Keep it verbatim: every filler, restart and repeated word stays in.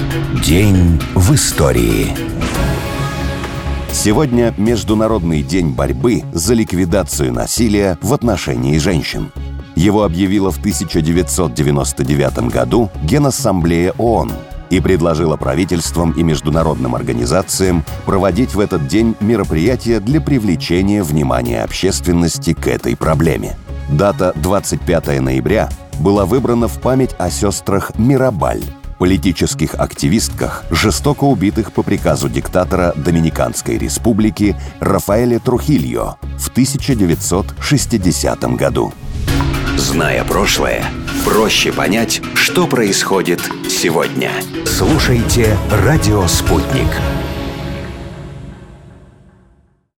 День в истории. Сегодня Международный день борьбы за ликвидацию насилия в отношении женщин. Его объявила в тысяча девятьсот девяносто девятом году Генассамблея ООН и предложила правительствам и международным организациям проводить в этот день мероприятия для привлечения внимания общественности к этой проблеме. Дата двадцать пятого ноября была выбрана в память о сестрах Мирабаль, политических активистках, жестоко убитых по приказу диктатора Доминиканской республики Рафаэля Трухильо в тысяча девятьсот шестидесятом году. Зная прошлое, проще понять, что происходит сегодня. Слушайте «Радио Спутник».